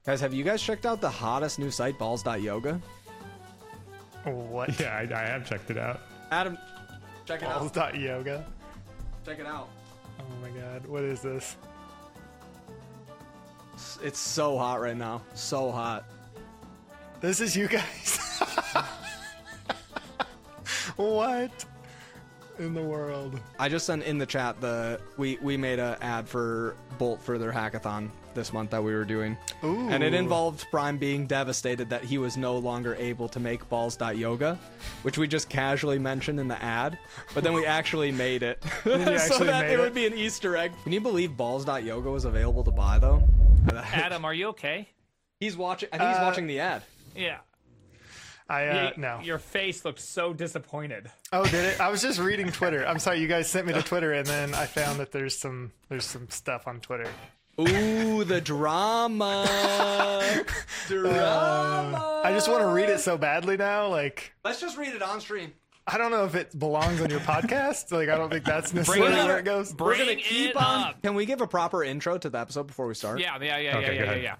Guys, have you guys checked out the hottest new site, balls.yoga? What? Yeah, I have checked it out. Adam, check it out. Balls.yoga. Check it out. Oh my god, what is this? It's so hot right now. So hot. This is you guys. What in the world? I just sent in the chat we made an ad for Bolt for their hackathon this month that we were doing. Ooh. And it involved Prime being devastated that he was no longer able to make balls.yoga, which we just casually mentioned in the ad, but then we actually made it. You so actually that made it it? would be an Easter egg. Can you believe balls.yoga was available to buy though? Adam, are you okay? He's watching. I think he's watching the ad. Yeah. No. Your face looked so disappointed. Oh, did it? I was just reading Twitter. I'm sorry, you guys sent me to Twitter, and then I found that there's some stuff on Twitter. Ooh, the drama. Drama. I just want to read it so badly now. Like, Let's just read it on stream. I don't know if it belongs on your podcast. Like, I don't think that's necessarily where it goes. We're gonna Bring keep it on. up. Can we give a proper intro to the episode before we start? Yeah. Okay, go ahead.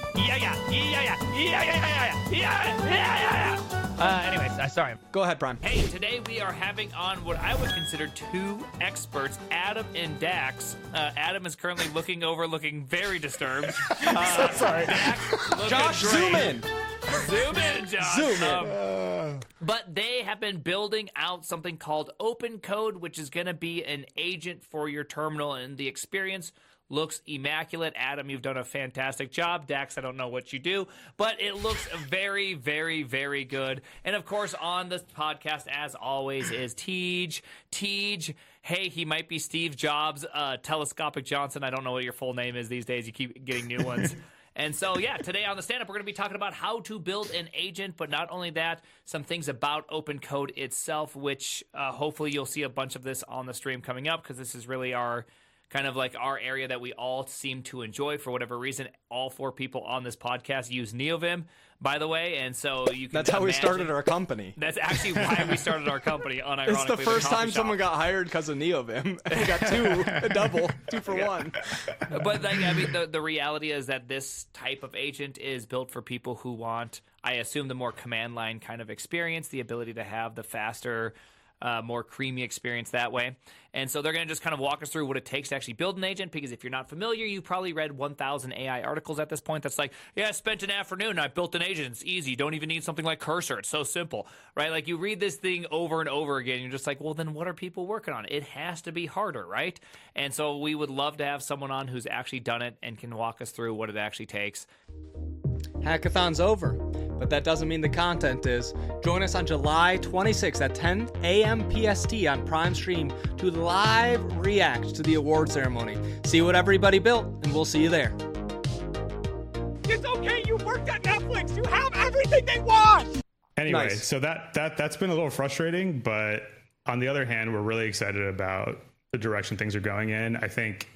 Anyways, sorry. Go ahead, Prime. Hey, today we are having on what I would consider two experts, Adam and Dax. Adam is currently looking very disturbed. So sorry. Dax, looking Josh, great. zoom in. Zoom in, Josh. Zoom in. But they have been building out something called Open Code, which is going to be an agent for your terminal, and the experience looks immaculate. Adam, you've done a fantastic job. Dax, I don't know what you do, but it looks very, very, very good. And of course, on this podcast, as always, is Tej. Tej, hey, he might be Steve Jobs, Telescopic Johnson. I don't know what your full name is these days. You keep getting new ones. And so, yeah, today on the stand-up, we're going to be talking about how to build an agent, but not only that, some things about Open Code itself, which hopefully you'll see a bunch of this on the stream coming up, because this is really our kind of like our area that we all seem to enjoy for whatever reason. All four people on this podcast use NeoVim, by the way, and so you can That's how we imagine- started our company. That's actually why we started our company, unironically. It's the first coffee time shop. someone got hired because of NeoVim. And we got a double, 2 for 1. But like, I mean, the reality is that this type of agent is built for people who want, I assume, the more command line kind of experience, the ability to have the faster, more creamy experience that way. And so they're going to just kind of walk us through what it takes to actually build an agent, because if you're not familiar, you probably read 1,000 AI articles at this point that's like, yeah, I spent an afternoon and I built an agent. It's easy. You don't even need something like Cursor. It's so simple, right? Like, you read this thing over and over again, and you're just like, well, then what are people working on? It has to be harder, right? And so we would love to have someone on who's actually done it and can walk us through what it actually takes. Hackathon's over, but that doesn't mean the content is. Join us on July 26th at 10 a.m. PST on Prime Stream to live react to the award ceremony. See what everybody built, and we'll see you there. It's okay, you worked at Netflix. You have everything they want. Anyway, Nice. so that's been a little frustrating, but on the other hand, we're really excited about the direction things are going in. I think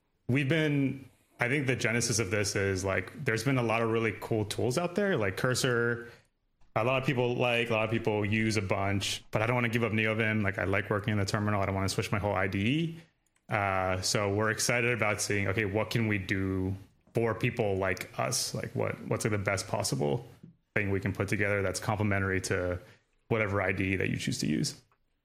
the genesis of this is like, there's been a lot of really cool tools out there, like Cursor. A lot of people use a bunch, but I don't want to give up NeoVim. Like, I like working in the terminal. I don't want to switch my whole IDE. So we're excited about seeing, okay, what can we do for people like us? Like, what's like the best possible thing we can put together that's complementary to whatever IDE that you choose to use.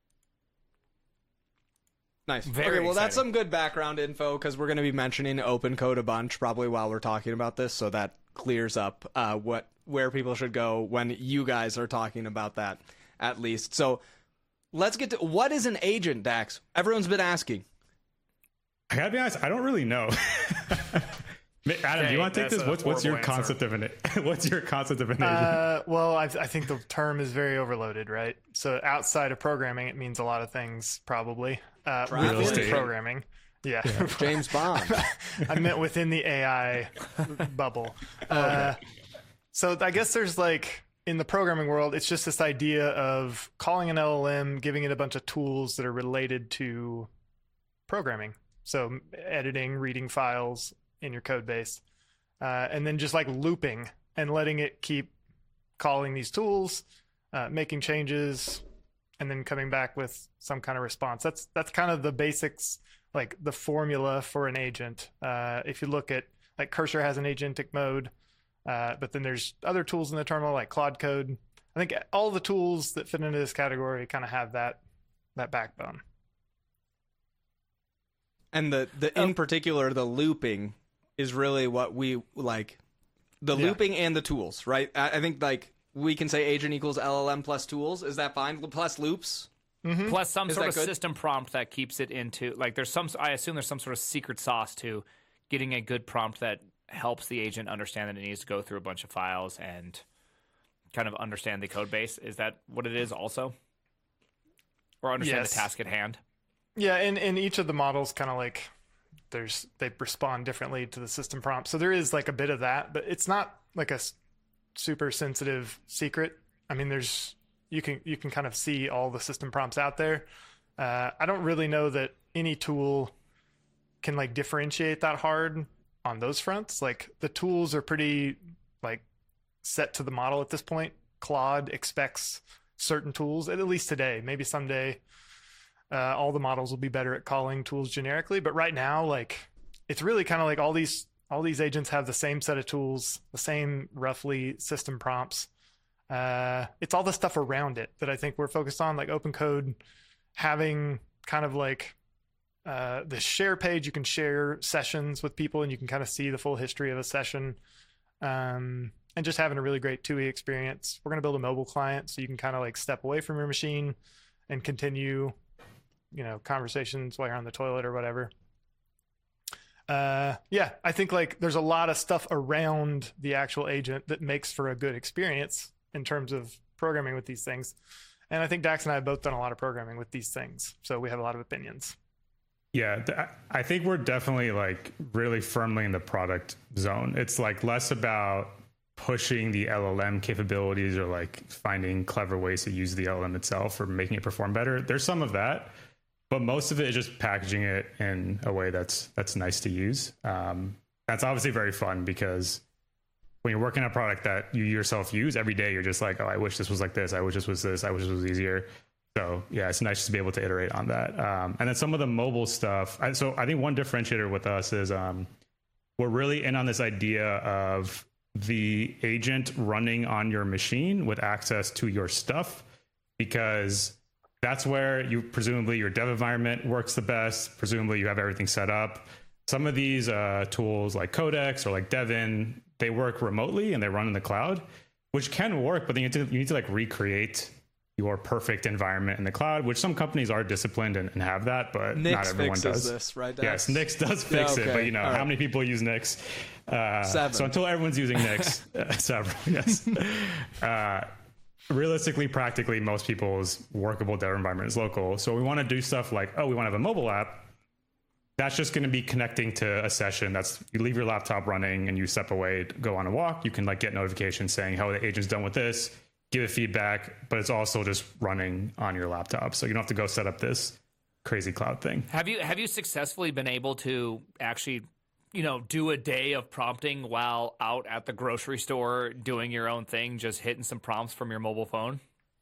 Nice. Very Okay, well, that's exciting. some good background info, because we're going to be mentioning Open Code a bunch probably while we're talking about this, so that clears up where people should go when you guys are talking about that, at least. So let's get to, what is an agent, Dax? Everyone's been asking. I gotta be honest, I don't really know. Adam, do you want to take that's this? a What's your horrible concept of an agent? Well, I think the term is very overloaded, right? So outside of programming, it means a lot of things, probably. Real Within estate. programming. Yeah. James Bond. I meant within the AI bubble. So I guess there's like, in the programming world, it's just this idea of calling an LLM, giving it a bunch of tools that are related to programming. So editing, reading files in your code base, and then just like looping and letting it keep calling these tools, making changes, and then coming back with some kind of response. That's kind of the basics, like the formula for an agent. If you look at, like, Cursor has an agentic mode. But then there's other tools in the terminal like Claude Code. I think all the tools that fit into this category kind of have that backbone. And in particular, the looping is really what we like. The looping and the tools, right? I think like we can say agent equals LLM plus tools. Is that fine? Plus loops? Mm-hmm. Plus some Is sort that of good? system prompt that keeps it into like I assume there's some sort of secret sauce to getting a good prompt that helps the agent understand that it needs to go through a bunch of files and kind of understand the code base. Is that what it is also? Or understand Yes. the task at hand? Yeah, and each of the models kind of like they respond differently to the system prompt. So there is like a bit of that, but it's not like a super sensitive secret. I mean, you can kind of see all the system prompts out there. I don't really know that any tool can like differentiate that hard on those fronts. Like the tools are pretty like set to the model at this point. Claude expects certain tools, at least today. Maybe someday all the models will be better at calling tools generically, but right now, like it's really kind of like all these agents have the same set of tools, the same roughly system prompts. It's all the stuff around it that I think we're focused on, like OpenCode having kind of like the share page. You can share sessions with people and you can kind of see the full history of a session, and just having a really great 2E experience. We're going to build a mobile client so you can kind of like step away from your machine and continue conversations while you're on the toilet or whatever. I think like there's a lot of stuff around the actual agent that makes for a good experience in terms of programming with these things. And I think Dax and I have both done a lot of programming with these things, so we have a lot of opinions. Yeah, I think we're definitely like really firmly in the product zone. It's like less about pushing the LLM capabilities or like finding clever ways to use the LLM itself or making it perform better. There's some of that, but most of it is just packaging it in a way that's nice to use. That's obviously very fun because when you're working on a product that you yourself use every day, you're just like, oh, I wish this was like this. I wish this was this. I wish this was easier. So yeah, it's nice to be able to iterate on that. And then some of the mobile stuff. So I think one differentiator with us is we're really in on this idea of the agent running on your machine with access to your stuff, because that's where presumably your dev environment works the best. Presumably you have everything set up. Some of these tools like Codex or like Devin, they work remotely and they run in the cloud, which can work, but then you need to like recreate your perfect environment in the cloud, which some companies are disciplined and have that, but not everyone does. This, right? Yes, Nix does fix it, but how many people use Nix? 7. So until everyone's using Nix, several, yes. Realistically, practically, most people's workable dev environment is local. So we want to do stuff like, we want to have a mobile app. That's just going to be connecting to a session. You leave your laptop running and you step away, go on a walk. You can like get notifications saying, how the agent's done with this, give it feedback, but it's also just running on your laptop. So you don't have to go set up this crazy cloud thing. Have you successfully been able to actually, do a day of prompting while out at the grocery store doing your own thing, just hitting some prompts from your mobile phone?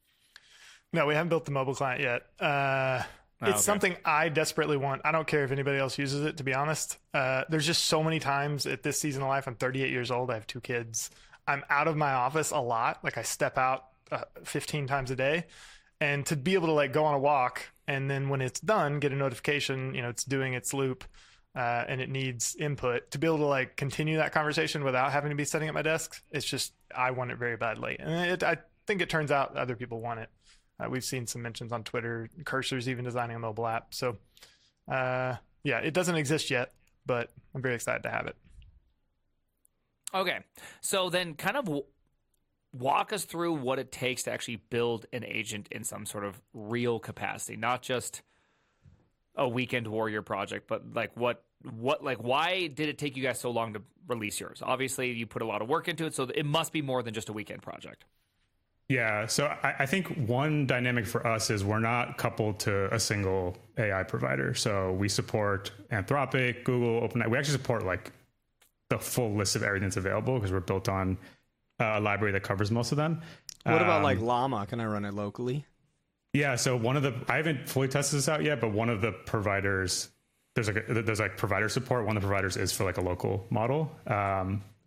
No, we haven't built the mobile client yet. It's something I desperately want. I don't care if anybody else uses it, to be honest. There's just so many times at this season of life. I'm 38 years old. I have 2 kids. I'm out of my office a lot. Like I step out 15 times a day, and to be able to like go on a walk and then when it's done, get a notification, it's doing its loop and it needs input, to be able to like continue that conversation without having to be sitting at my desk. It's just, I want it very badly. And I think it turns out other people want it. We've seen some mentions on Twitter. Cursor's even designing a mobile app. So it doesn't exist yet, but I'm very excited to have it. Okay, so then kind of walk us through what it takes to actually build an agent in some sort of real capacity, not just a weekend warrior project, but like why did it take you guys so long to release yours? Obviously, you put a lot of work into it, so it must be more than just a weekend project. Yeah, so I think one dynamic for us is we're not coupled to a single AI provider. So we support Anthropic, Google, OpenAI. We actually support like the full list of everything that's available because we're built on a library that covers most of them. What about like Llama? Can I run it locally? Yeah, so I haven't fully tested this out yet, but one of the providers, there's like provider support. One of the providers is for like a local model.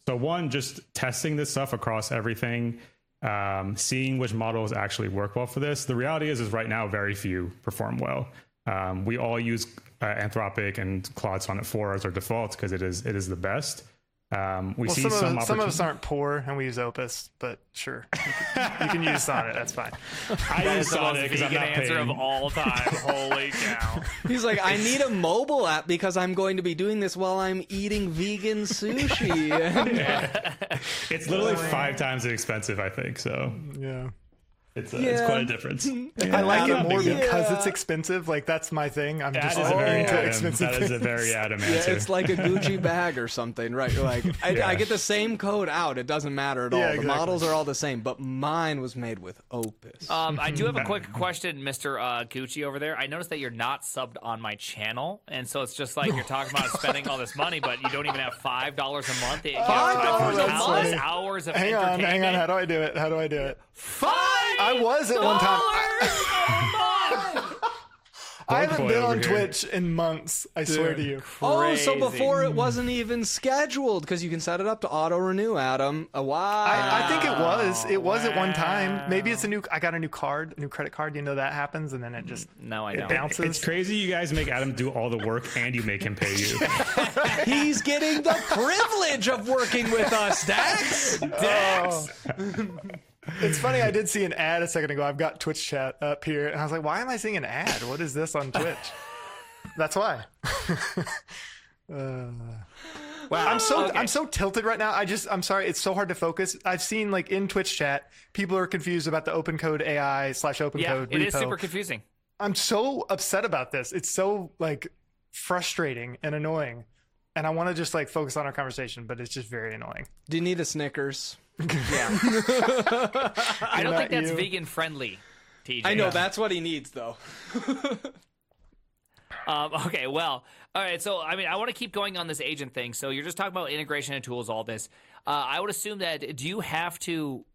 So one, just testing this stuff across everything, seeing which models actually work well for this. The reality is right now, very few perform well. We all use Anthropic and Claude Sonnet 4 as our default because it is the best. We see some of us aren't poor and we use Opus, but sure, you can use Sonnet. That's fine. I use Sonnet because I'm not answer paying. of all time. Holy cow! He's like, I need a mobile app because I'm going to be doing this while I'm eating vegan sushi. It's literally 5 times as expensive, I think. So Yeah. it's quite a difference. I like it more Yeah. because it's expensive. Like that's my thing. I'm That just is a very into Adam. expensive That is a things. very Adam Yeah, answer. it's like a Gucci bag or something, right? You're like, I get the same code out. It doesn't matter at all. Yeah, The exactly. models are all the same, but mine was made with Opus. I do have a quick question, Mr. Gucci over there. I noticed that you're not subbed on my channel, and so it's just like you're talking about spending all this money, but you don't even have $5 a month. You $5 have a countless month? hours of Hang on. entertainment. How do I do it? $5 I was at one time. a month. I haven't boy been over on here. Twitch in months. I swear to you. Oh, so Crazy. before it wasn't even scheduled because you can set it up to auto renew, Adam. Wow. I think it was. It was at one time. Maybe it's I got a new credit card. You know that happens, and then it just No, I it don't. bounces. It's crazy you guys make Adam do all the work and you make him pay you. He's getting the privilege of working with us, Dax. It's funny. I did see an ad a second ago. I've got Twitch chat up here, and I was like, "Why am I seeing an ad? What is this on Twitch?" That's why. Wow. I'm so tilted right now. I'm sorry. It's so hard to focus. I've seen like in Twitch chat, people are confused about the open code AI / open Yeah, code it repo. is super confusing. I'm so upset about this. It's so like frustrating and annoying. And I want to just like focus on our conversation, but it's just very annoying. Do you need a Snickers? Yeah. I don't think that's you. vegan friendly, TJ. I know that's what he needs, though. Okay, well, all right. So, I mean, I want to keep going on this agent thing. So, you're just talking about integration and tools, all this. I would assume that do you have to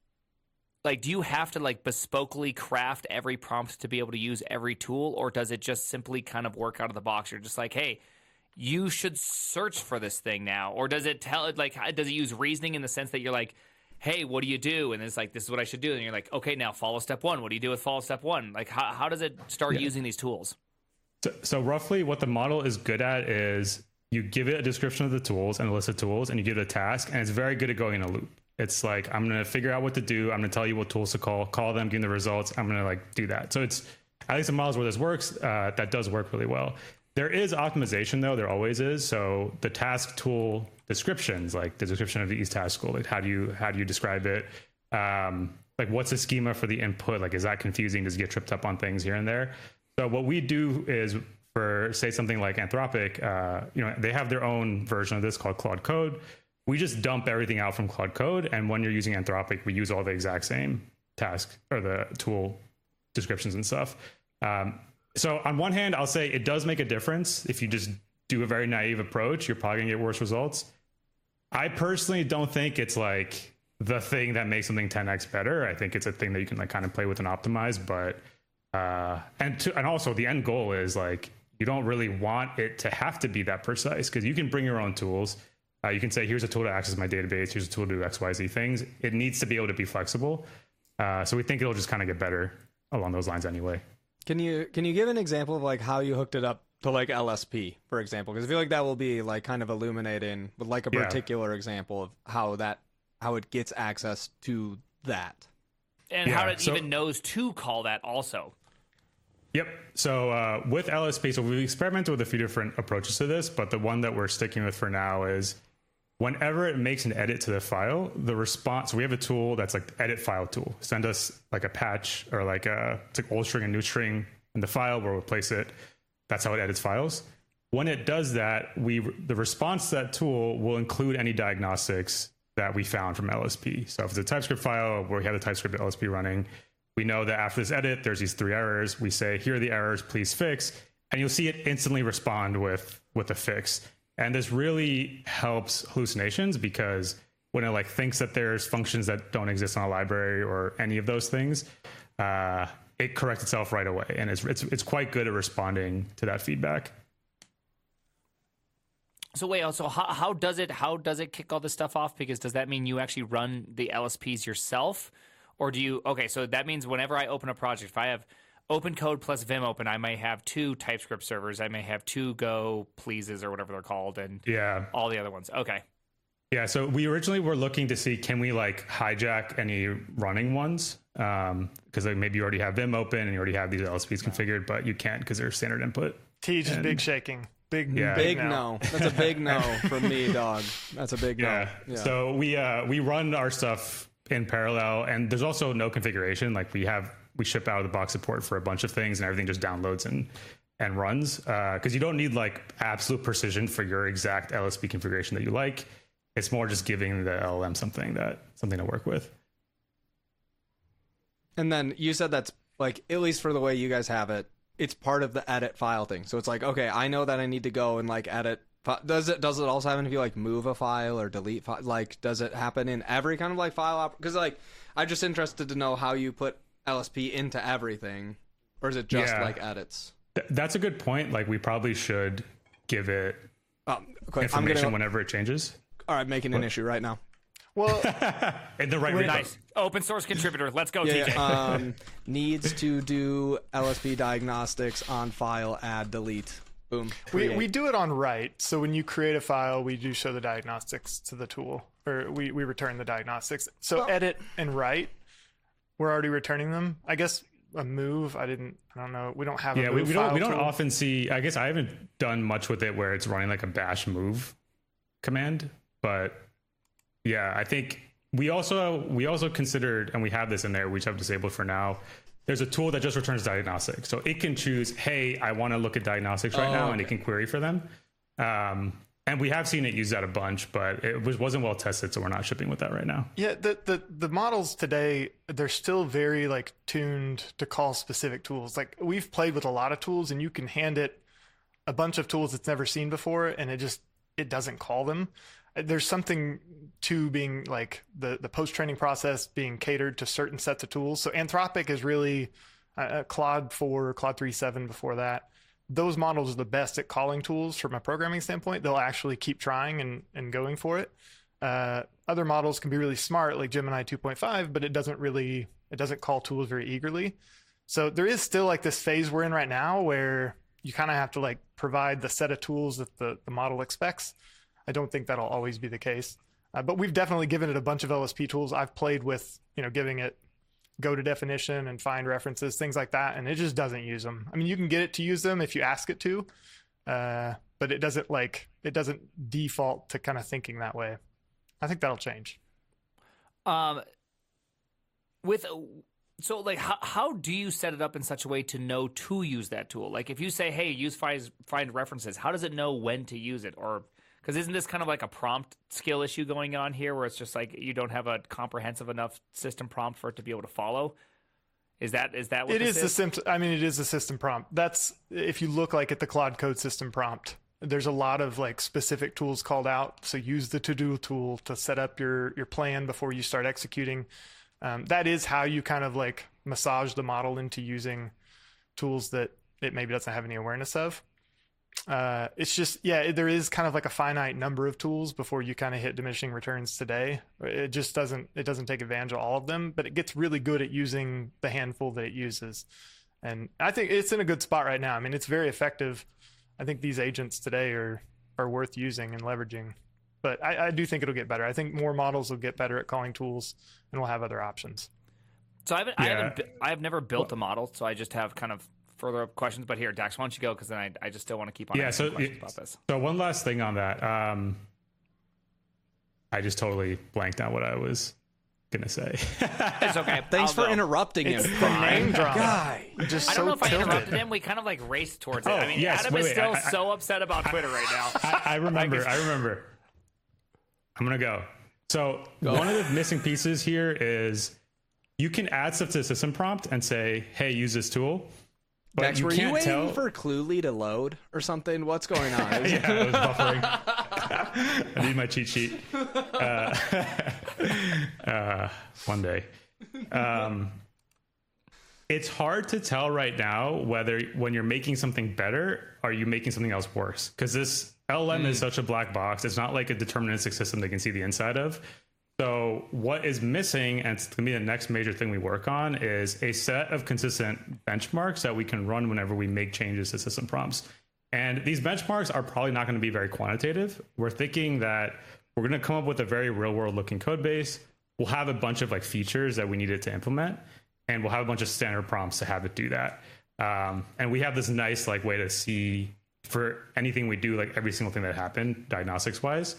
bespokely craft every prompt to be able to use every tool, or does it just simply kind of work out of the box? You're just like, hey, you should search for this thing now, or does it does it use reasoning in the sense that you're like, hey, what do you do? And it's like, this is what I should do. And you're like, okay, now follow step 1. What do you do with follow step 1? Like, how does it start using these tools? So roughly what the model is good at is you give it a description of the tools and a list of tools and you give it a task, and it's very good at going in a loop. It's like, I'm going to figure out what to do. I'm going to tell you what tools to call them, give them the results. I'm going to like do that. So it's at least the models where this works, that does work really well. There is optimization though. There always is. So the task tool descriptions, like the description of each task tool, like how do you describe it? Like what's the schema for the input? Like, is that confusing? Does it get tripped up on things here and there? So what we do is for say something like Anthropic, they have their own version of this called Claude Code. We just dump everything out from Claude Code. And when you're using Anthropic, we use all the exact same task or the tool descriptions and stuff. So on one hand, I'll say it does make a difference. If you just do a very naive approach, you're probably gonna get worse results. I personally don't think it's like the thing that makes something 10x better. I think it's a thing that you can like kind of play with and optimize. But and also the end goal is like you don't really want it to have to be that precise because you can bring your own tools. You can say, here's a tool to access my database. Here's a tool to do XYZ things. It needs to be able to be flexible. So we think it'll just kind of get better along those lines anyway. Can you give an example of like how you hooked it up to like LSP, for example? Because I feel like that will be like kind of illuminating with like a particular example of how it gets access to that. And how it even knows to call that also. Yep. So with LSP, so we've experimented with a few different approaches to this, but the one that we're sticking with for now is whenever it makes an edit to the file, the response, we have a tool that's like the edit file tool. Send us like a patch or like it's like old string and new string in the file, we'll replace it. That's how it edits files. When it does that, the response to that tool will include any diagnostics that we found from LSP. So if it's a TypeScript file where we have the TypeScript LSP running, we know that after this edit, there's these 3 errors. We say, here are the errors, please fix. And you'll see it instantly respond with a fix. And this really helps hallucinations because when it like thinks that there's functions that don't exist in a library or any of those things, it corrects itself right away. And it's quite good at responding to that feedback. So wait, so how does it kick all this stuff off? Because does that mean you actually run the LSPs yourself, or do you? Okay, so that means whenever I open a project, if I have OpenCode plus Vim open, I may have 2 TypeScript servers, I may have 2 Go pleases or whatever they're called, and all the other ones. Okay. Yeah, so we originally were looking to see, can we like hijack any running ones? Because like maybe you already have Vim open and you already have these LSPs configured, but you can't because they're standard input. Tej is big shaking. Big no. That's a big no from me, dog. That's a big no. Yeah. So we run our stuff in parallel, and there's also no configuration. Like we ship out of the box support for a bunch of things, and everything just downloads and runs. Because you don't need like absolute precision for your exact LSP configuration that you like. It's more just giving the LLM something to work with. And then you said that's like, at least for the way you guys have it, it's part of the edit file thing. So it's like, okay, I know that I need to go and like edit. Does it also happen if you like move a file or delete file? Like, does it happen in every kind of like file? Because like, I'm just interested to know how you put LSP into everything, or is it just like edits? That's a good point. Like, we probably should give it information whenever it changes. All right, making an issue right now. Well, in the right repo. Nice. Open source contributor. Let's go, TJ. Needs to do LSP diagnostics on file, add, delete. Boom. We do it on write. So when you create a file, we do show the diagnostics to the tool, or we return the diagnostics. So edit and write, we're already returning them. I guess a move, I don't know. We don't have a move file we don't tool. often see, I guess I haven't done much with it where it's running like a bash move command, but yeah, I think we also considered, and we have this in there, we just have disabled for now. There's a tool that just returns diagnostics. So it can choose, hey, I want to look at diagnostics right now, and it can query for them. And we have seen it used that a bunch, but it wasn't well tested, so we're not shipping with that right now. Yeah, the models today, they're still very like tuned to call specific tools. Like, we've played with a lot of tools, and you can hand it a bunch of tools it's never seen before, and it doesn't call them. There's something to being like the post-training process being catered to certain sets of tools. So Anthropic is really Claude 4, Claude 3.7 before that. Those models are the best at calling tools from a programming standpoint. They'll actually keep trying and going for it. Other models can be really smart, like Gemini 2.5, but it doesn't call tools very eagerly. So there is still like this phase we're in right now where you kind of have to like provide the set of tools that the model expects. I don't think that'll always be the case. But we've definitely given it a bunch of LSP tools. I've played with, giving it go to definition and find references, things like that, and it just doesn't use them. I mean, you can get it to use them if you ask it to, but it doesn't default to kind of thinking that way. I think that'll change. So like, how do you set it up in such a way to know to use that tool? Like, if you say, hey, use find references, how does it know when to use it? Or because isn't this kind of like a prompt skill issue going on here, where it's just like you don't have a comprehensive enough system prompt for it to be able to follow? Is that what it is? It is a system prompt. That's, if you look like at the Claude Code system prompt, there's a lot of like specific tools called out. So use the to-do tool to set up your plan before you start executing. That is how you kind of like massage the model into using tools that it maybe doesn't have any awareness of. It's just, there is kind of like a finite number of tools before you kind of hit diminishing returns today. It just doesn't take advantage of all of them, but it gets really good at using the handful that it uses. And I think it's in a good spot right now. I mean, it's very effective. I think these agents today are worth using and leveraging, but I do think it'll get better. I think more models will get better at calling tools, and we'll have other options. So I have never built a model, so I just have kind of further up questions. But here, Dax, why don't you go? Because then I just still want to keep on asking questions about this. So one last thing on that. I just totally blanked on what I was gonna say. It's okay. Thanks for interrupting him. It's the name drop guy. Just I don't know if I tilted. interrupted him. We kind of like raced towards it. Oh, I mean, yes, Adam is still so upset about Twitter right now. I remember. I'm gonna go. So one of the missing pieces here is you can add stuff to the system prompt and say, "Hey, use this tool." But Max, were you can't tell. waiting for Cluely to load or something? What's going on? Yeah, I was buffering. I need my cheat sheet. One day. It's hard to tell right now whether when you're making something better, are you making something else worse? Because LLM is such a black box. It's not like a deterministic system they can see the inside of. So what is missing, and it's going to be the next major thing we work on, is a set of consistent benchmarks that we can run whenever we make changes to system prompts. And these benchmarks are probably not going to be very quantitative. We're thinking that we're going to come up with a very real world looking code base. We'll have a bunch of like features that we needed to implement, and we'll have a bunch of standard prompts to have it do that. And we have this nice like way to see for anything we do, like every single thing that happened diagnostics wise.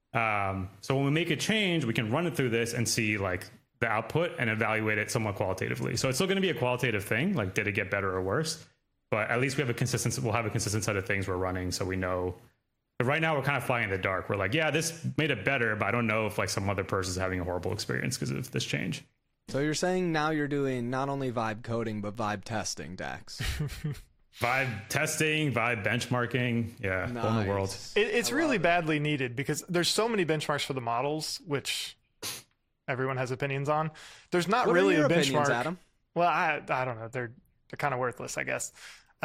So when we make a change, we can run it through this and see like the output and evaluate it somewhat qualitatively. So it's still going to be a qualitative thing. Like, did it get better or worse? But at least we'll have a consistent set of things we're running. So we know. But right now we're kind of flying in the dark. We're like, yeah, this made it better, but I don't know if like some other person's having a horrible experience because of this change. So you're saying now you're doing not only vibe coding, but vibe testing, Dax. Vibe testing, vibe benchmarking. Yeah, Nice. whole new world. It's really badly needed because there's so many benchmarks for the models, which everyone has opinions on. There's not What really are your a benchmark. opinions, Adam? Well, I don't know. They're kind of worthless, I guess.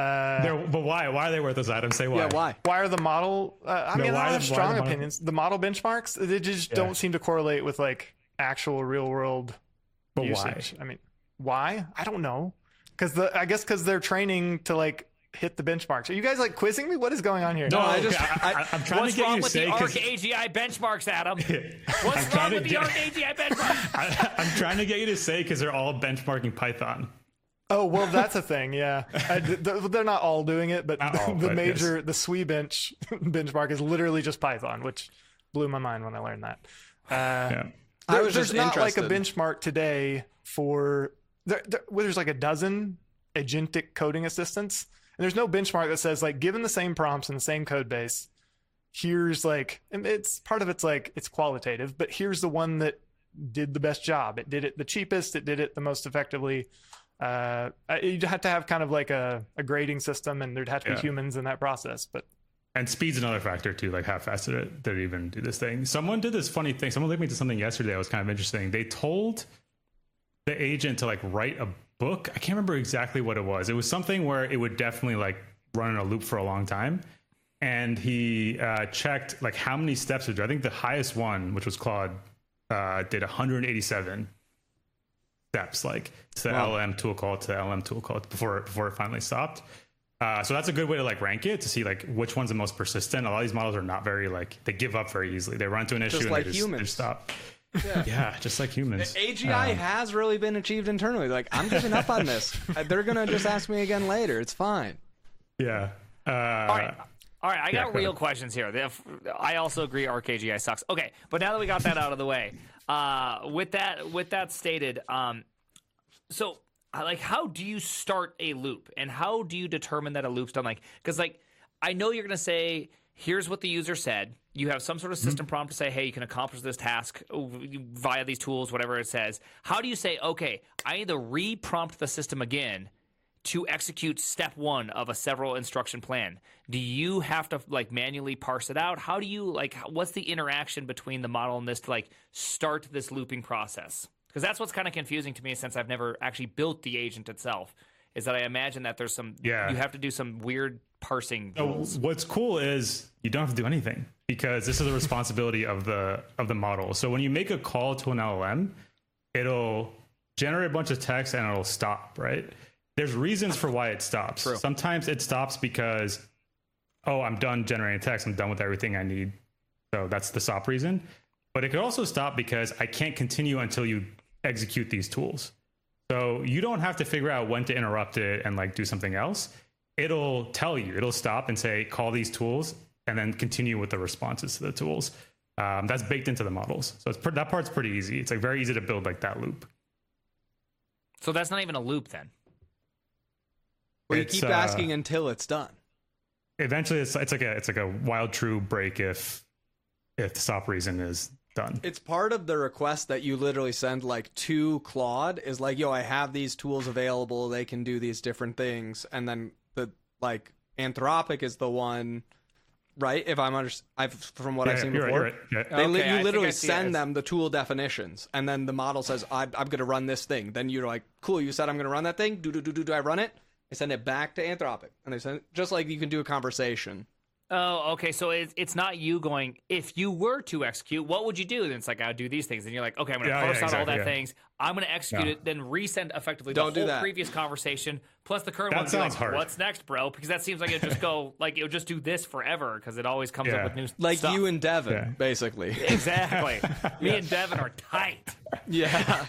But why? Why are they worth those items? Say why. Yeah, why? Why are the model? I mean, I why- don't have why strong the model- opinions. The model benchmarks, they just don't seem to correlate with like actual real world But usage. I mean, why? I don't know. I guess because they're training to like hit the benchmarks. Are you guys like quizzing me? What is going on here? No, I okay, just- I'm trying What's to get wrong you to with say the 'cause ArcAGI benchmarks, Adam? What's trying wrong to with the get- ArcAGI benchmarks? I'm trying to get you to say because they're all benchmarking Python. Oh, well, that's a thing. Yeah. They're not all doing it, but Not all, the but major, the SWE benchmark is literally just Python, which blew my mind when I learned that. Yeah. I was There's just not like a interested. benchmark today for where there's like a dozen agentic coding assistants, and there's no benchmark that says like, given the same prompts and the same code base, here's like, and it's part of it's like it's qualitative, but here's the one that did the best job. It did it the cheapest. It did it the most effectively. You'd have to have kind of like a grading system, and there'd have to be Yeah. humans in that process. But And speed's another factor too, like how fast did it even do this thing. Someone did this funny thing. Someone linked me to something yesterday that was kind of interesting. They told the agent to like write a book. I can't remember exactly what it was. It was something where it would definitely like run in a loop for a long time. And he checked like how many steps it did. I think the highest one, which was Claude, did 187 steps, like to the LM tool call to the LM tool call before it finally stopped. So that's a good way to like rank it to see like which one's the most persistent. A lot of these models are not very like they give up very easily. They run into an issue and like they humans. just stop. Yeah, just like humans. AGI has really been achieved internally. Like, I'm giving up on this. They're going to just ask me again later. It's fine. Yeah. All right, I got go real ahead. questions here. I also agree ArcAGI sucks. Okay, but now that we got that out of the way, with that stated, so like, how do you start a loop, and how do you determine that a loop's done? Like, because like, I know you're gonna say, here's what the user said. You have some sort of system prompt to say, hey, you can accomplish this task via these tools, whatever it says. How do you say, okay, I need to re-prompt the system again to execute step one of a several instruction plan? Do you have to like manually parse it out? How do you like, what's the interaction between the model and this to like start this looping process? Because that's what's kind of confusing to me, since I've never actually built the agent itself, is that I imagine that there's some, you have to do some weird parsing rules. What's cool is you don't have to do anything because this is a responsibility of the model. So when you make a call to an LLM, it'll generate a bunch of text and it'll stop, right? There's reasons for why it stops. True. Sometimes it stops because, oh, I'm done generating text. I'm done with everything I need. So that's the stop reason. But it could also stop because I can't continue until you execute these tools. So you don't have to figure out when to interrupt it and like do something else. It'll tell you, it'll stop and say, call these tools, and then continue with the responses to the tools. That's baked into the models. So that part's pretty easy. It's like very easy to build like that loop. So that's not even a loop then. Well, you It's, keep asking until it's done. Eventually it's like a wild true break if the stop reason is done. It's part of the request that you literally send like to Claude is like, yo, I have these tools available. They can do these different things. And then the like Anthropic is the one, right? If I've from what I've seen you're before, right, you're right. Yeah. They Okay, I you think literally I see it. send them the tool definitions, and then the model says, I'm going to run this thing. Then you're like, cool, you said I'm going to run that thing. Do I run it? I send it back to Anthropic, and they send it, just like you can do a conversation. Oh, okay. So it's not you going, if you were to execute, what would you do? Then it's like, I would do these things. And you're like, okay, I'm going to parse out all that things. I'm going to execute it, then resend effectively Don't the do whole that. previous conversation plus the current That one. sounds Like, hard. what's next, bro? Because that seems like it just go, like it would just do this forever because it always comes up with new Like stuff. you and Devin, basically. Exactly. Me and Devin are tight. Yeah.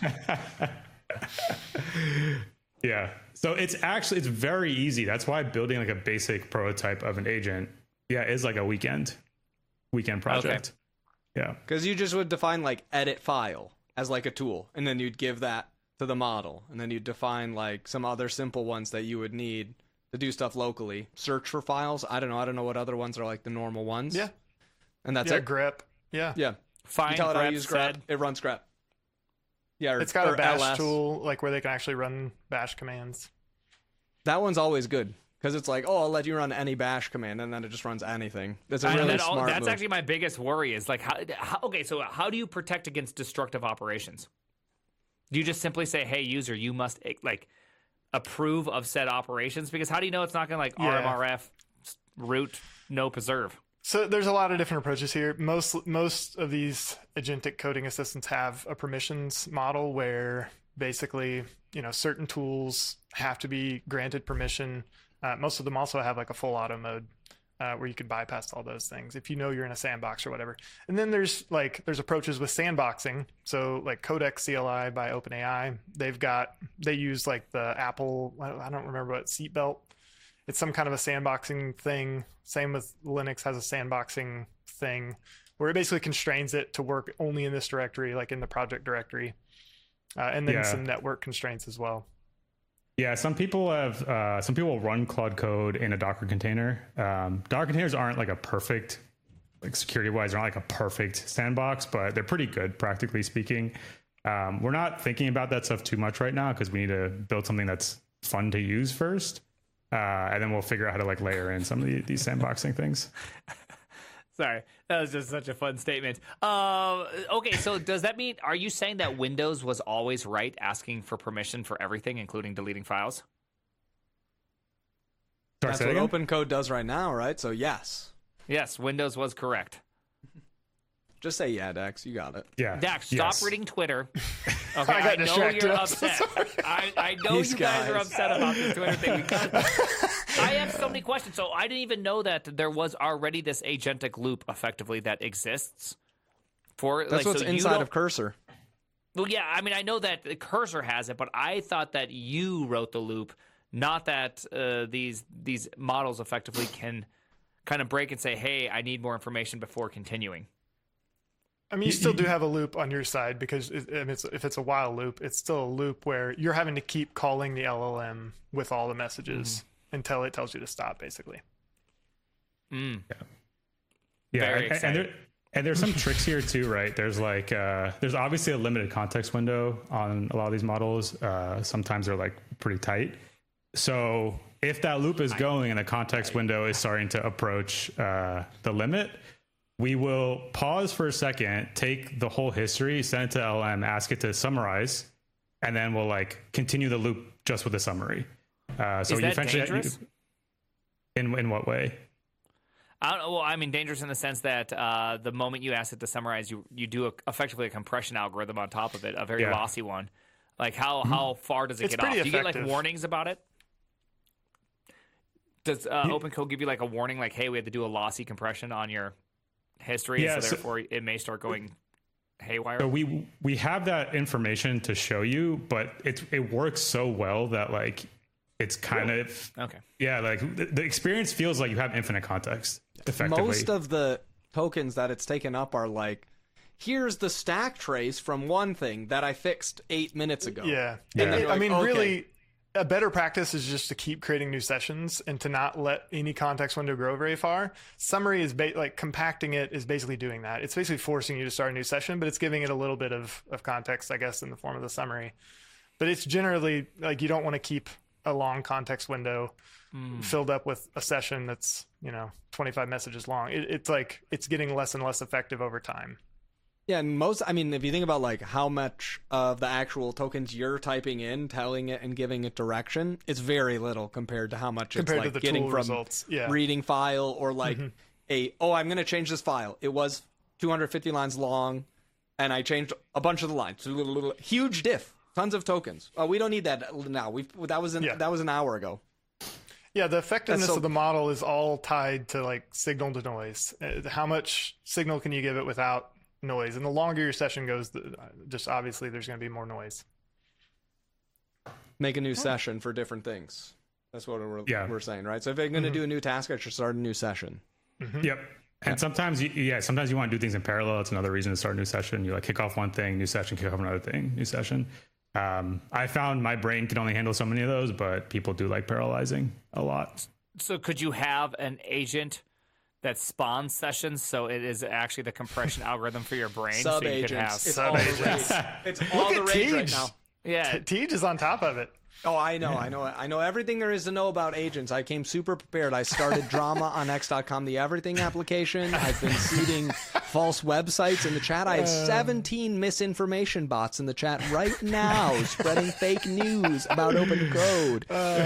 Yeah. So it's very easy. That's why building like a basic prototype of an agent, is like a weekend project. Yeah. Because you just would define like edit file as like a tool, and then you'd give that to the model, and then you'd define like some other simple ones that you would need to do stuff locally. Search for files. I don't know what other ones are like the normal ones. Yeah. And that's Yeah, it. grep. Yeah. Yeah. Find, You tell it how to grep, use grep. sed. It runs grep. Yeah. It's got a bash LS. tool like where they can actually run bash commands. That one's always good. Because it's like, I'll let you run any bash command, and then it just runs anything. That's a really smart That's move. actually my biggest worry is like, so how do you protect against destructive operations? Do you just simply say, hey, user, you must like approve of said operations? Because how do you know it's not going to like RMRF root no preserve? So there's a lot of different approaches here. Most of these agentic coding assistants have a permissions model where basically, certain tools have to be granted permission. Most of them also have like a full auto mode where you could bypass all those things if you know you're in a sandbox or whatever. And then there's approaches with sandboxing. So like Codex CLI by OpenAI, they use like the Apple, I don't remember what, seatbelt. It's some kind of a sandboxing thing. Same with Linux has a sandboxing thing where it basically constrains it to work only in this directory, like in the project directory. And then some network constraints as well. Yeah, some people run Claude Code in a Docker container. Docker containers aren't like a perfect, like security-wise, they're not like a perfect sandbox, but they're pretty good, practically speaking. We're not thinking about that stuff too much right now because we need to build something that's fun to use first, and then we'll figure out how to like layer in some of these sandboxing things. Sorry, that was just such a fun statement. Okay, so does that mean, are you saying that Windows was always right asking for permission for everything, including deleting files? That's what OpenCode does right now, right? So yes. Yes, Windows was correct. Just say yeah, Dax. You got it. Yeah. Dax, stop reading Twitter. Okay, I got know distracted. you're I'm so upset. I know These you guys are guys. upset about this Twitter thing. I have so many questions. So I didn't even know that there was already this agentic loop effectively that exists. That's what's inside of Cursor. Well, yeah, I mean, I know that the Cursor has it, but I thought that you wrote the loop, not that these models effectively can kind of break and say, hey, I need more information before continuing. I mean, you still do have a loop on your side because if it's a while loop, it's still a loop where you're having to keep calling the LLM with all the messages until it tells you to stop, basically. Mm. Yeah, Very exciting. and there's some tricks here too, right? There's like there's obviously a limited context window on a lot of these models. Sometimes they're like pretty tight. So if that loop is going and the context window is starting to approach the limit, we will pause for a second, take the whole history, send it to LM, ask it to summarize, and then we'll like continue the loop just with a summary. So Is you that eventually dangerous? In what way? I don't know. Well, I mean, dangerous in the sense that the moment you ask it to summarize, you do effectively a compression algorithm on top of it, a very lossy one. Like how far does it It's get off? pretty Do you get like effective. warnings about it? Does OpenCode give you like a warning, like, hey, we had to do a lossy compression on your history, Yeah, so so- therefore it may start going haywire? So we have that information to show you, but it works so well that like it's kind of Okay. like the experience feels like you have infinite context effectively. Most of the tokens that it's taken up are like, here's the stack trace from one thing that I fixed 8 minutes ago. Yeah. And then you're I like, mean, okay. really, a better practice is just to keep creating new sessions and to not let any context window grow very far. Summary is like compacting it is basically doing that. It's basically forcing you to start a new session, but it's giving it a little bit of context, I guess, in the form of the summary. But it's generally like you don't want to keep a long context window filled up with a session that's 25 messages long. It's like it's getting less and less effective over time. Yeah, and if you think about like how much of the actual tokens you're typing in, telling it and giving it direction, it's very little compared to how much Compared it's to like the getting tool from results. Yeah. reading file or like I'm going to change this file. It was 250 lines long, and I changed a bunch of the lines. Huge diff, tons of tokens. We don't need that now. That was an hour ago. Yeah, the effectiveness of the model is all tied to like signal to noise. How much signal can you give it without noise? And the longer your session goes, just obviously there's going to be more noise. Make a new session for different things. That's what we're saying, right? So if I'm going to do a new task, I should start a new session. Yep. And sometimes you want to do things in parallel. It's another reason to start a new session. You like kick off one thing, new session, kick off another thing, new session. I found my brain can only handle so many of those, but people do like parallelizing a lot. So could you have an agent that spawns sessions, so it is actually the compression algorithm for your brain? Sub so you agents. Could have It's all the rage right now. Yeah, Tej is on top of it. Oh, I know everything there is to know about agents. I came super prepared. I started Drama on X.com, the Everything application. I've been seeding false websites in the chat. I have 17 misinformation bots in the chat right now, spreading fake news about open code.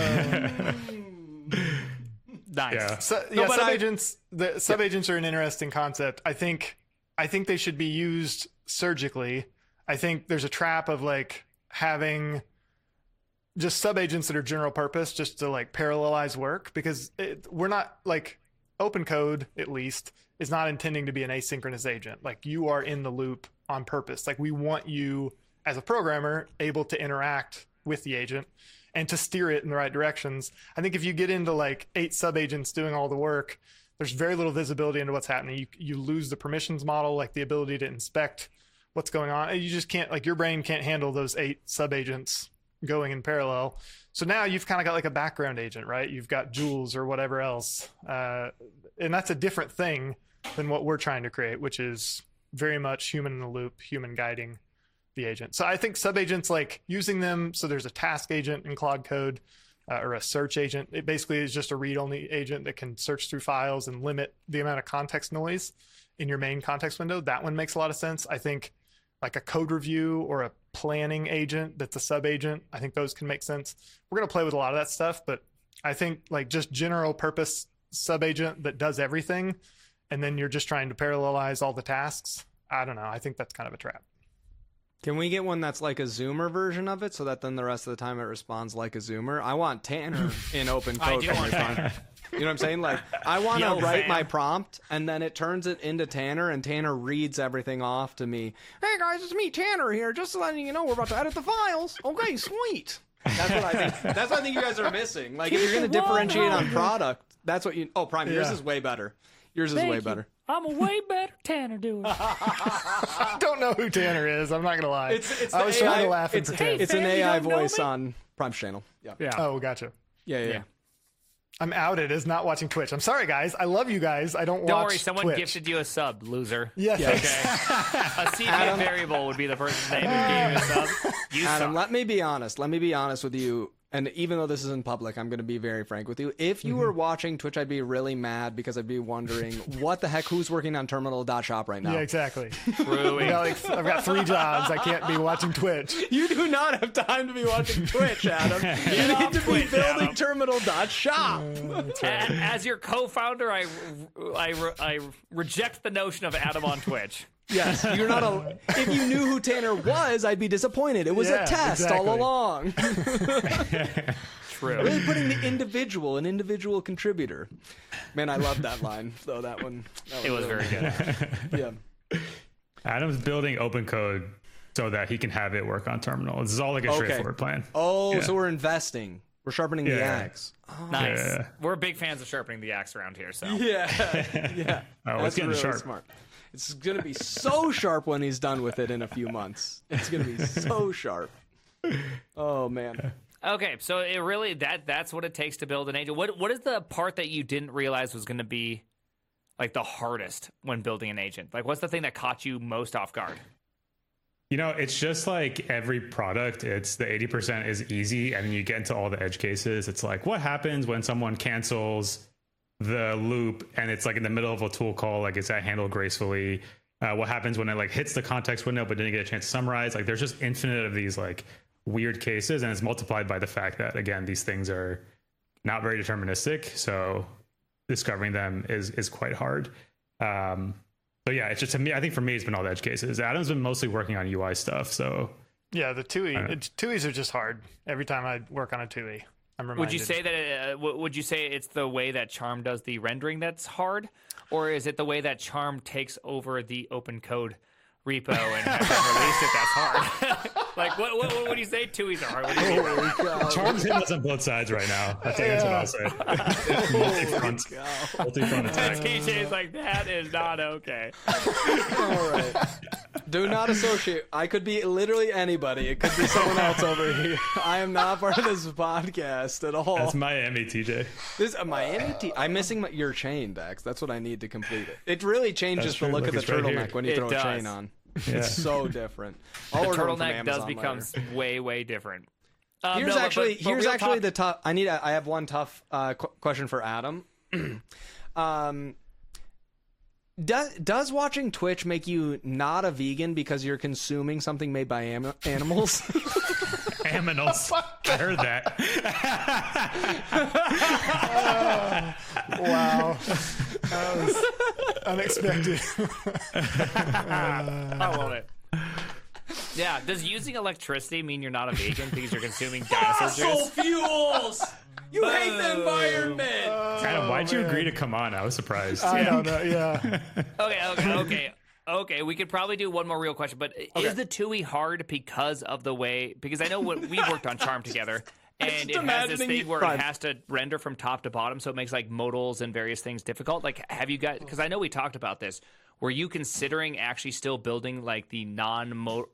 nice. Yeah. Sub-agents. The sub-agents are an interesting concept. I think they should be used surgically. I think there's a trap of like having just sub-agents that are general purpose just to like parallelize work, because we're not like open code, at least, is not intending to be an asynchronous agent. Like you are in the loop on purpose. Like we want you as a programmer able to interact with the agent and to steer it in the right directions. I think if you get into like 8 sub-agents doing all the work, there's very little visibility into what's happening. You lose the permissions model, like the ability to inspect what's going on. You just can't, like your brain can't handle those 8 sub-agents going in parallel. So now you've kind of got like a background agent, right? You've got Jules or whatever else. And that's a different thing than what we're trying to create, which is very much human in the loop, human guiding the agent. So I think sub-agents, like using them, so there's a task agent in Claude Code or a search agent. It basically is just a read-only agent that can search through files and limit the amount of context noise in your main context window. That one makes a lot of sense. I think like a code review or a planning agent that's a sub-agent, I think those can make sense. We're going to play with a lot of that stuff, but I think like just general purpose sub-agent that does everything, and then you're just trying to parallelize all the tasks, I don't know. I think that's kind of a trap. Can we get one that's like a Zoomer version of it, so that then the rest of the time it responds like a Zoomer? I want Tanner in open code. You know what I'm saying? Like, I want to write my prompt, and then it turns it into Tanner, and Tanner reads everything off to me. Hey guys, it's me, Tanner here. Just letting you know we're about to edit the files. Okay, sweet. That's what I think. That's what I think you guys are missing. Like, if you're going to differentiate on product, that's what you. Oh, Prime, yours is way better. Yours is way better. I'm a way better Tanner doer. I don't know who Tanner is. I'm not gonna lie. I was AI, trying to laugh and pretend. It's an AI voice on Prime's channel. Yeah. Oh, gotcha. Yeah. I'm outed as not watching Twitch. I'm sorry, guys. I love you guys. I don't watch Don't worry, someone Twitch. gifted you a sub, loser. Yes. Okay. A CP variable would be the person's name who gave you a sub. You Adam, suck. let me be honest. Let me be honest with you. And even though this isn't public, I'm going to be very frank with you. If you were watching Twitch, I'd be really mad because I'd be wondering what the heck, who's working on terminal.shop right now? Yeah, exactly. Truly. I've got 3 jobs. I can't be watching Twitch. You do not have time to be watching Twitch, Adam. You need to be building terminal.shop. As your co-founder, I reject the notion of Adam on Twitch. Yes, you're not a. If you knew who Tanner was, I'd be disappointed. It was a test all along. True. Really putting the individual, an individual contributor. Man, I love that line. Though that one, It was very good. Yeah. Adam's building open code so that he can have it work on terminal. This is all like a straightforward plan. Oh, Yeah. so we're investing. We're sharpening the axe. Nice. Yeah. We're big fans of sharpening the axe around here. So Yeah. Oh, That's it's getting really sharp. smart. It's going to be so sharp when he's done with it in a few months. It's going to be so sharp. Oh, man. okay, so it really that's what it takes to build an agent. What is the part that you didn't realize was going to be like the hardest when building an agent? Like, what's the thing that caught you most off guard? You know, it's just like every product, it's the 80% is easy. And then you get into all the edge cases. It's like, what happens when someone cancels the loop and it's like in the middle of a tool call? Like, is that handled gracefully? What happens when it like hits the context window but didn't get a chance to summarize? Like, there's just infinite of these like weird cases. And it's multiplied by the fact that, again, these things are not very deterministic. So discovering them is quite hard. So yeah, it's just, to me, I think for me, it's been all the edge cases. Adam's been mostly working on UI stuff. So Yeah, the TUIs are just hard. Every time I work on a TUI, I'm reminded. Would you say that? Would you say it's the way that Charm does the rendering that's hard, or is it the way that Charm takes over the open code repo and has released it that's hard? Like, what would you say? TUIs are hard. What do you mean? Charm's hitting us on both sides right now. I think that's what I'll say. Multi-front attack. TJ's like, that is not okay. All right. Do not associate. I could be literally anybody. It could be someone else over here. I am not part of this podcast at all. That's Miami, TJ. This Miami. I'm missing your chain, Dax. That's what I need to complete it. It really changes That's the true. look of the Look, it's right turtleneck here. when you It throw does. a chain on. Yeah. It's so different. I'll The order one from turtleneck does Amazon become later. way different. Here's no, actually but real talk- the tough. I have one tough question for Adam. Does watching Twitch make you not a vegan because you're consuming something made by animals? Aminals. I heard that. Wow, that was unexpected. I love it. Yeah, does using electricity mean you're not a vegan because you're consuming dinosaur juice? fuels. You hate the environment. Adam, why'd you agree to come on? I was surprised. I don't know. Yeah, Okay. We could probably do one more real question, but is the TUI hard because of the way? Because I know what we worked on Charm together, and it has this imagining thing you- where Fine. it has to render from top to bottom, so it makes like modals and various things difficult. Like, have you guys? Because I know we talked about this. Were you considering actually still building like the non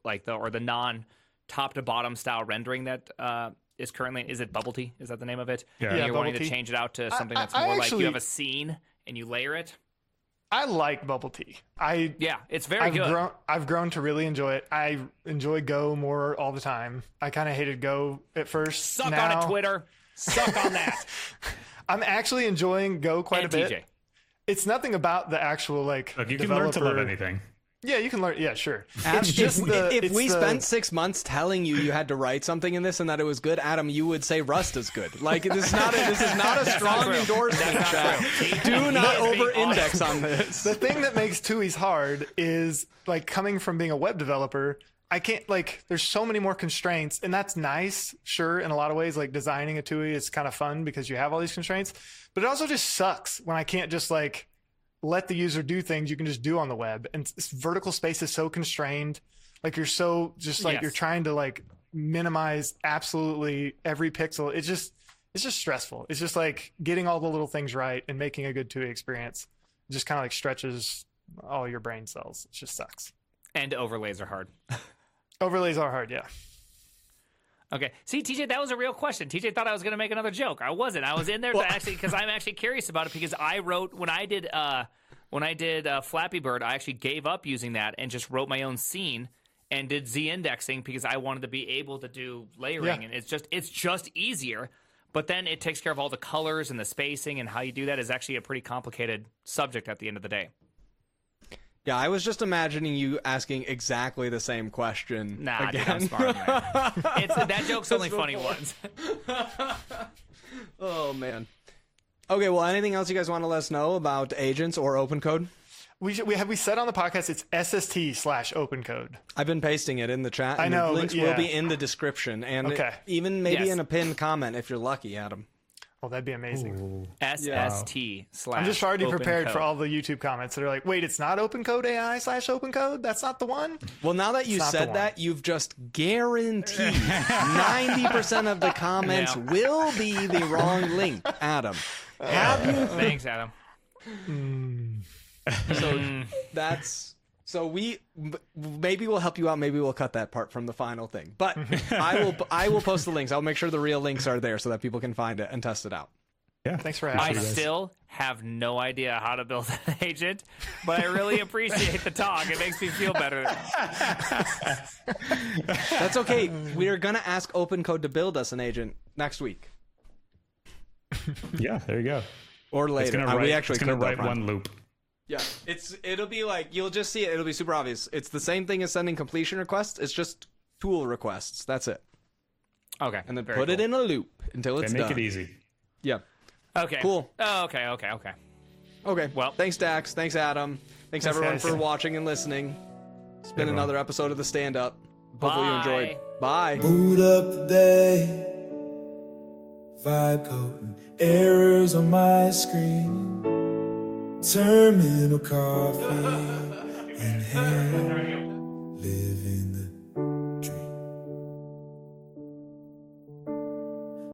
top to bottom style rendering that is currently? Is it Bubble Tea? Is that the name of it? Yeah. And Yeah, you're wanting Bubble to Tea. change it out to something that's I more like actually- you have a scene and you layer it. I like Bubble Tea. Yeah, it's very good. I've grown to really enjoy it. I enjoy Go more all the time. I kind of hated Go at first. Suck now, on it, Twitter. Suck on that. I'm actually enjoying Go quite And a bit. TJ. It's nothing about the actual like. Look, you can learn to love developer- anything. Yeah, you can learn. Yeah, sure. It's just if it's we the- spent 6 months telling you had to write something in this and that it was good, Adam, you would say Rust is good. Like this is not a strong true. endorsement. Chat. Do not over-index on this. The thing that makes TUIs hard is like coming from being a web developer. I can't like. There's so many more constraints, and that's nice, sure, in a lot of ways. Like designing a TUI is kind of fun because you have all these constraints, but it also just sucks when I can't just like let the user do things you can just do on the web. And vertical space is so constrained. Like you're so just like Yes. you're trying to like minimize absolutely every pixel. It's just stressful. It's just like getting all the little things right and making a good TUI experience. It just kind of like stretches all your brain cells. It just sucks. And overlays are hard. Overlays are hard, yeah. Okay. See, TJ, that was a real question. TJ thought I was going to make another joke. I wasn't. I was in there to actually because I'm actually curious about it because I wrote when I did Flappy Bird, I actually gave up using that and just wrote my own scene and did Z indexing because I wanted to be able to do layering, Yeah. and it's just easier. But then it takes care of all the colors and the spacing, and how you do that is actually a pretty complicated subject at the end of the day. Yeah, I was just imagining you asking exactly the same question. Nah, dude, again. I'm smart, man. That joke's only funny once. Oh man. Okay, well, anything else you guys want to let us know about agents or open code? We said on the podcast it's SST/OpenCode. I've been pasting it in the chat. I And know, the but links yeah. will be in the description, and Okay. even maybe Yes. in a pinned comment if you're lucky, Adam. Oh, that'd be amazing. SST / I'm just already prepared OpenCode. for all the YouTube comments that are like, wait, it's not OpenCode AI/OpenCode? That's not the one? Well, now that you not the said one. that, you've just guaranteed 90% of the comments Yeah. will be the wrong link, Adam. Have you? Thanks, Adam. So that's so maybe we'll help you out. Maybe we'll cut that part from the final thing. But I will post the links. I'll make sure the real links are there so that people can find it and test it out. Yeah. Thanks for I asking. still have no idea how to build an agent, but I really appreciate the talk. It makes me feel better. That's okay. We are gonna ask OpenCode to build us an agent next week Yeah, there you go. or It's later. gonna write, We actually it's gonna could, though, write Prime. one loop. Yeah, it'll be like you'll just see it. It'll be super obvious. It's the same thing as sending completion requests. It's just tool requests. That's it. Okay. And then put it in a loop until They it's make done. it easy. Yeah. Okay. Cool. Oh, okay. Okay. Well- thanks, Dax. Thanks, Adam. Thanks everyone guys. for watching and listening. It's been everyone. another episode of the Stand Up. Hopefully you enjoyed. Bye. Boot up today, vibe coding, errors on my screen, terminal coffee in hand.